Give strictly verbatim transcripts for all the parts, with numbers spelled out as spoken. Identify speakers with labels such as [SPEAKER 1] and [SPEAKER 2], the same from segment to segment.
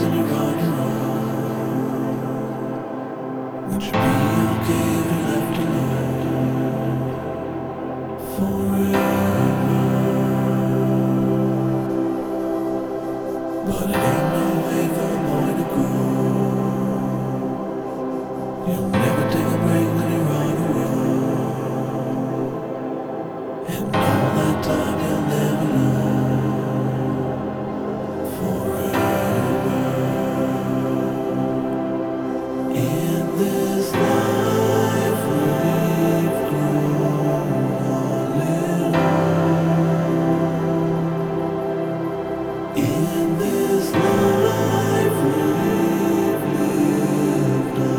[SPEAKER 1] and you're on your own. Would you be okay if you left alone forever? But it ain't no way for a boy to grow. You'll never take a break when you're on the road, and all that time you'll never know. Forever in this life we've grown a little. In this life we've lived a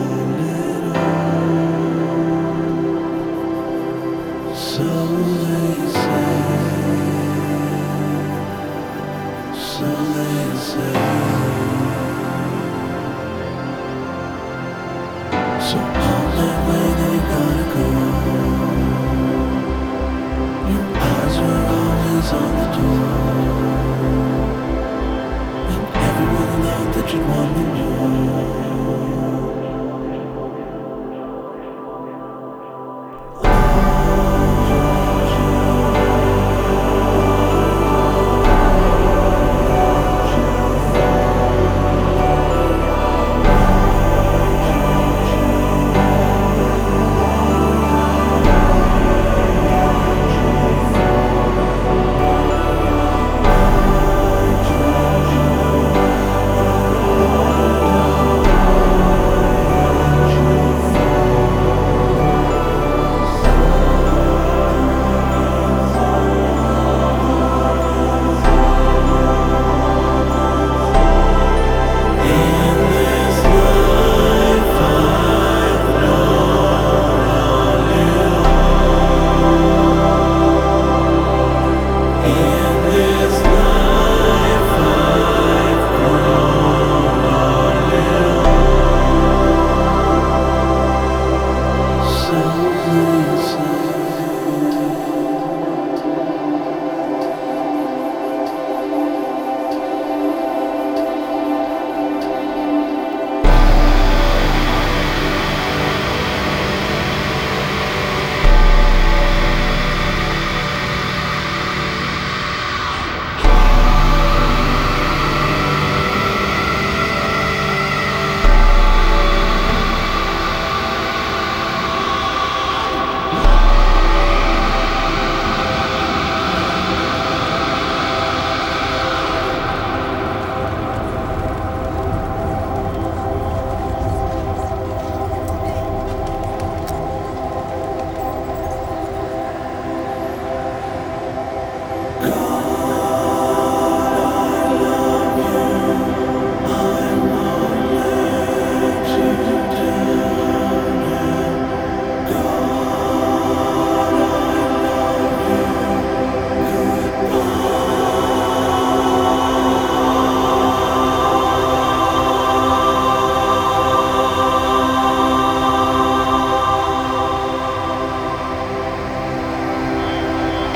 [SPEAKER 1] little. So they say, so they say.